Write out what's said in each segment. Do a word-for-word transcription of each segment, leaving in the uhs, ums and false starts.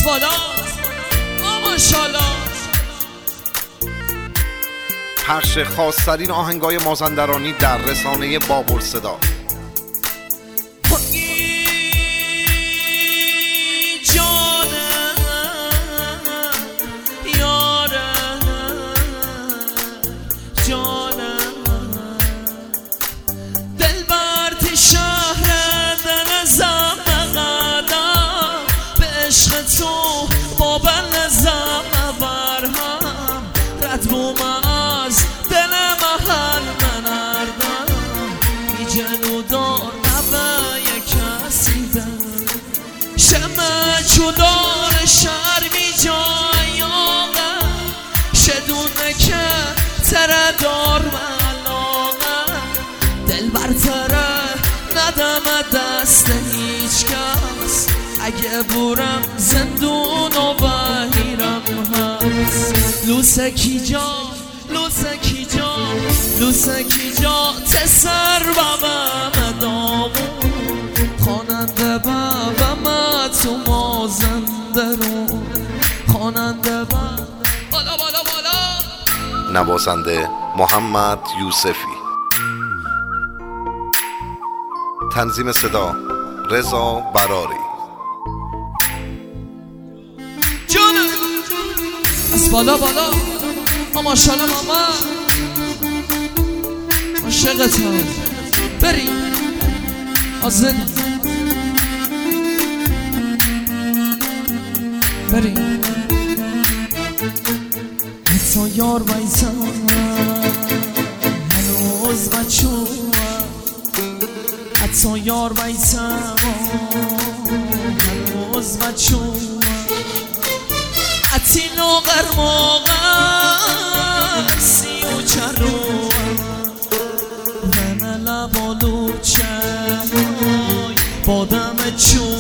بالا ماشاءالله. پخش خاص‌ترین آهنگای مازندرانی در رسانه بابرصدا. چودار شرمی جایاغه شدونه که تره دار ملاغه دل بر تره ندم دست هیچ کس اگه بورم زندون و بهیرم هست لوسکی جا لوسکی جا لوسکی جا تسر بابم دامون خواننده بابم تو مازندرون خواننده بابم بالا بالا بالا. نوازنده محمد یوسفی. تنظیم صدا رضا براری. جانم از بالا بالا ماشاءالله ماما عاشقتم بری آزدی بری حتی یار بیزم هنوز بچو حتی یار بیزم هنوز بچو حتی ناغر موغر سی و چرو من لبالو چای بادم چو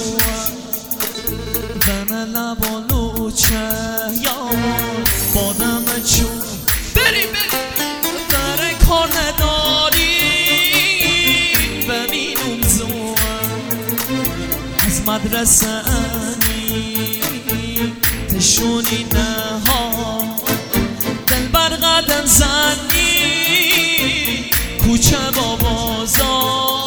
من لبالو چای بادم چو بری بری در کار نداری ببینم زو از مدرسه انی تشونی نها دل بر قدم زنی کوچه با بازار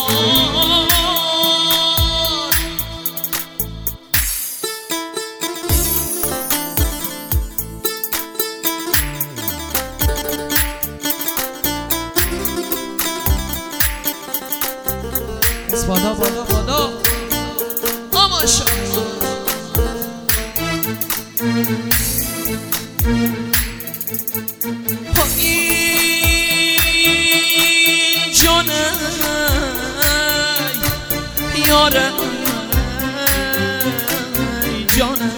از بالا بالا بالا آماشا جانه یاره جانه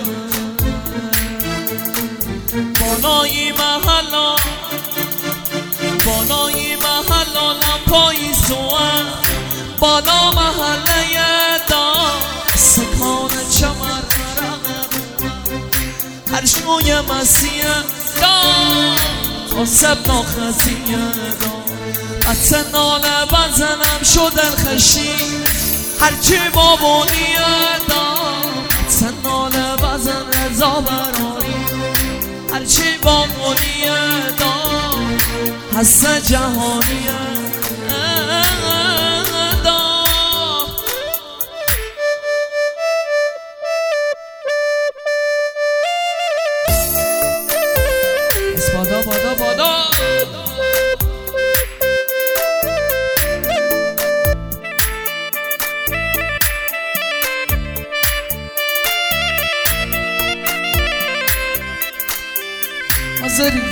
بالای محلا بالای محلا لپایی سوان بالا محله دا سکان چمر هر شوی مسیح دا خسب ناخزیه دا حتی ناله بزنم شد الخشی هرچی بابونیه دا حتی ناله بزن رضا براری هرچی بابونیه دا حس جهانیه بادا بادا بادا آزری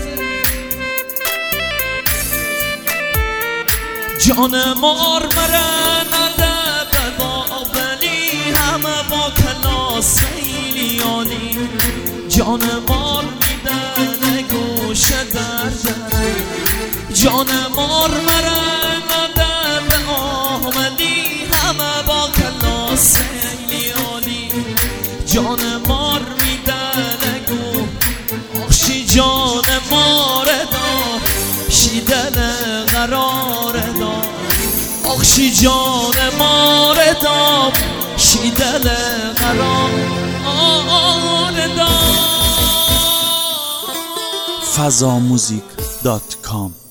جان مار مره نده به بابلی همه با کلاس خیلی عالی جان مار میده نگوش در در جان مار مره نده به آمدی همه با کلاس خیلی عالی جان مار میده نگو آخشی جان مار دا شی دل قرار دا آخشی جان مار دا شی دل قرار فضاموزیک دات کام.